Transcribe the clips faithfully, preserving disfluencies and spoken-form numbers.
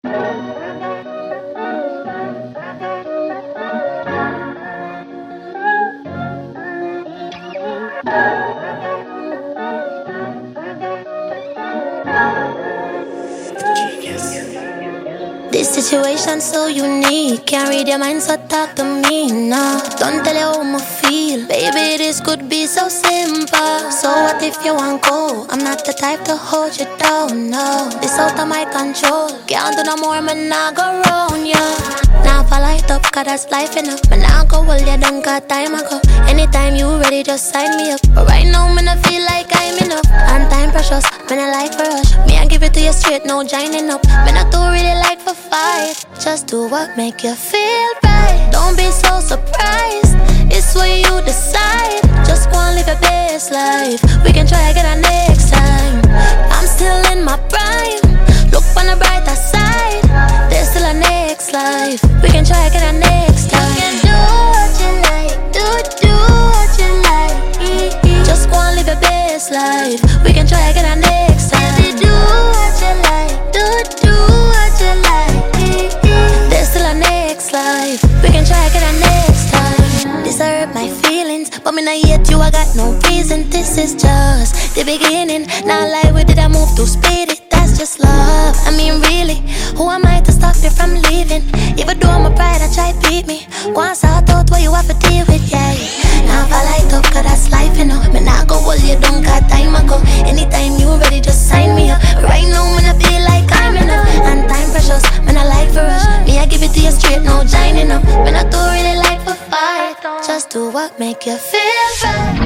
This situation so unique. Can't read your mind, so talk to me now. Don't tell you how I feel. Baby, this could be so simple. So what if you want go? I'm not the type to hold you down, no. This out of my control. Can't do no more, man, I go round, yeah. Now if I light up, cause that's life enough. Man, I go well, you done got time ago. Anytime you ready, just sign me up. But right now, man, I feel like I'm enough. And time precious, man, I like for rush. Me, I give it to you straight, no joining up. Man, I do really like for fight. Just do what make you feel right. Don't be so surprised. It's what you decide. Just go and live your best life. We can try again next time. I'm still in my prime. Look on the brighter side. There's still a next life. We can try again next time. You can do what you like. Do, do what you like. Just go and live your best life. We can try again next time. Baby, do what you like. Do, do what you like. There's still a next life. We can try again next time. This hurt my feelings, but me not yet you, I got no reason. This is just the beginning. Not like we did, I move to speed it. That's just love. I mean really, who am I to stop you from leaving? Even though I'm a pride, I try beat me. Once I thought what you have to deal with, yeah. Now if I light up, cause that's life, you know. Me not go well, you don't got time ago. Anytime you ready, just sign me up. Right now, man, I feel like I'm enough. And time precious, man, I like for rush. Me, I give it to you straight, no joining up. Man, I do really like for fight. Just do what make you feel right.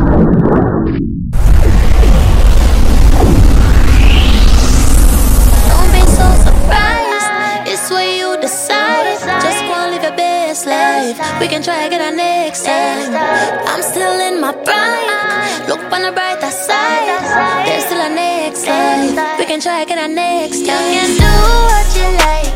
Don't be so surprised. It's what you decide. Just go and live your best life. We can try again next time. I'm still in my prime. Look on the brighter side. There's still a next life. We can try again next time. You can do what you like.